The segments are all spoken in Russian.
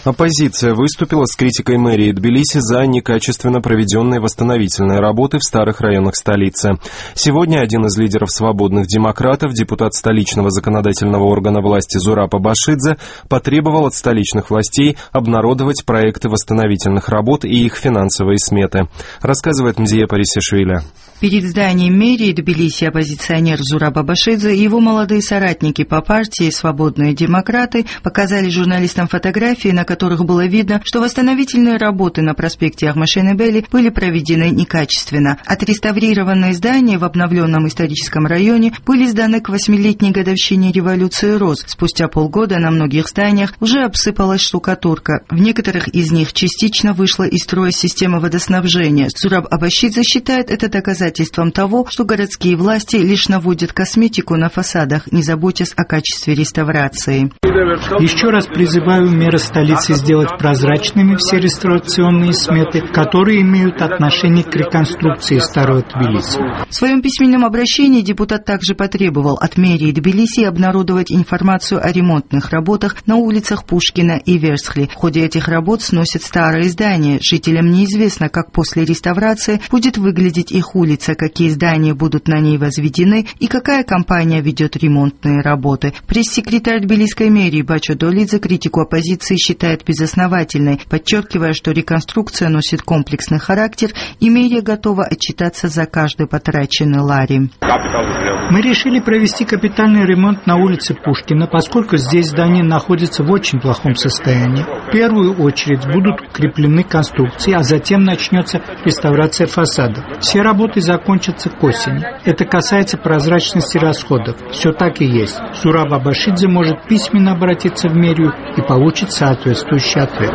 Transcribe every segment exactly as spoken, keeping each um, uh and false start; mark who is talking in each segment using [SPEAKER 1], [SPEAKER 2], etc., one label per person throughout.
[SPEAKER 1] Оппозиция выступила с критикой мэрии Тбилиси за некачественно проведенные восстановительные работы в старых районах столицы. Сегодня один из лидеров свободных демократов, депутат столичного законодательного органа власти Зураб Абашидзе, потребовал от столичных властей обнародовать проекты восстановительных работ и их финансовые сметы. Рассказывает Мзия Парисишвили.
[SPEAKER 2] Перед зданием мэрии Тбилиси оппозиционер Зураб Абашидзе и его молодые соратники по партии «Свободные демократы» показали журналистам фотографии, на которых было видно, что восстановительные работы на проспекте Ахмашенебели были проведены некачественно. Отреставрированные здания в обновленном историческом районе были сданы к восьмилетней годовщине революции Роз. Спустя полгода на многих зданиях уже обсыпалась штукатурка. В некоторых из них частично вышла из строя система водоснабжения. Зураб Абашидзе считает это доказательством того, что городские власти лишь наводят косметику на фасадах, не заботясь о качестве реставрации.
[SPEAKER 3] Еще раз призываю мэра столицы сделать прозрачными все реставрационные сметы, которые имеют отношение к реконструкции старого Тбилиси.
[SPEAKER 2] В своем письменном обращении депутат также потребовал от мэрии Тбилиси обнародовать информацию о ремонтных работах на улицах Пушкина и Версхли. В ходе этих работ сносят старые здания. Жителям неизвестно, как после реставрации будет выглядеть их улица, какие здания будут на ней возведены и какая компания ведет ремонтные работы. Пресс-секретарь тбилисской мэрии Бачо Долидзе критику оппозиции считает безосновательной, подчеркивая, что реконструкция носит комплексный характер и мэрия готова отчитаться за каждый потраченный лари.
[SPEAKER 3] Мы решили провести капитальный ремонт на улице Пушкина, поскольку здесь здания находятся в очень плохом состоянии. В первую очередь будут укреплены конструкции, а затем начнется реставрация фасада. Все работы закончатся к осени. Это касается прозрачности расходов. Все так и есть. Зураб Абашидзе может письменно обратиться в мэрию и получит соответствующий ответ.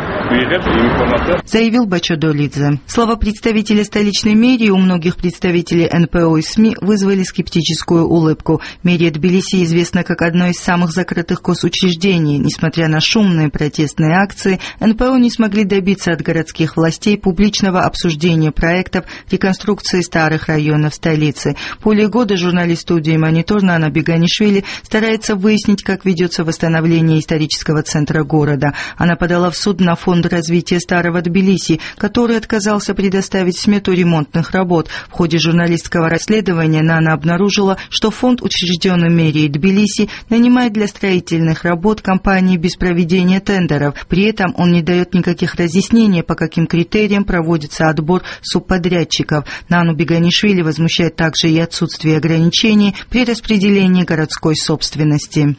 [SPEAKER 2] Заявил Бачо Долидзе. Слова представителя столичной мэрии у многих представителей эн пэ о и СМИ вызвали скептическую улыбку. Мэрия Тбилиси известна как одно из самых закрытых госучреждений. Несмотря на шумные протестные акции, эн пэ о не смогли добиться от городских властей публичного обсуждения проектов реконструкции старых районов столицы. Более года журналист студии «Монитор» Нана Беганишвили старается выяснить, как ведется восстановление исторического центра города. Она подала в суд на фонд развития старого Тбилиси, который отказался предоставить смету ремонтных работ. В ходе журналистского расследования Нана обнаружила, что фонд, учрежденный мэрией Тбилиси, нанимает для строительных работ компании без проведения тендеров. При этом он не дает никаких разъяснений, по каким критериям проводится отбор субподрядчиков. Нану Беганишвили возмущает также и отсутствие ограничений при распределении городской собственности.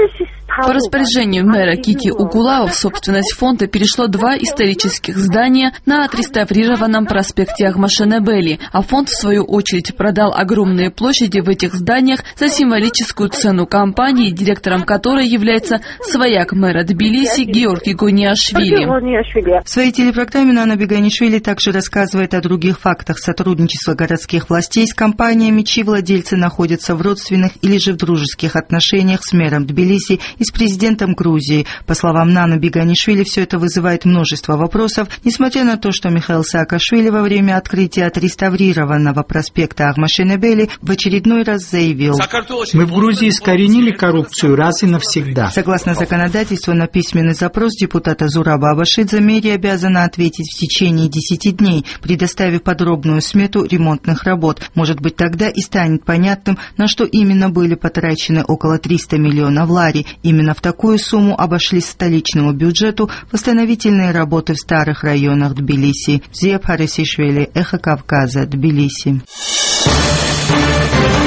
[SPEAKER 4] По распоряжению мэра Кики Угулао в собственность фонда перешло два исторических здания на отреставрированном проспекте Ахмашенебели, а фонд, в свою очередь, продал огромные площади в этих зданиях за символическую цену компании, директором которой является свояк мэра Тбилиси Георгий Гониашвили.
[SPEAKER 2] В своей телепрограмме Нана Беганишвили также рассказывает о других фактах сотрудничества городских властей с компаниями, чьи владельцы находятся в родственных или же в дружеских отношениях с мэром Тбилиси и с президентом Грузии. По словам Наны Беганишвили, все это вызывает множество вопросов, несмотря на то, что Михаил Саакашвили во время открытия отреставрированного проспекта Ахмашенебели в очередной раз заявил:
[SPEAKER 3] «Мы в Грузии искоренили коррупцию раз и навсегда».
[SPEAKER 2] Согласно законодательству, на письменный запрос депутата Зураба Абашидзе мэрия обязана ответить в течение десяти дней, предоставив подробную смету ремонтных работ. Может быть, тогда и станет понятным, на что именно были потрачены около триста миллионов лари. Именно в такую сумму обошлись столичному бюджету восстановительные работы в старых районах Тбилиси. Мзия Парисишвили, Эхо Кавказа, Тбилиси.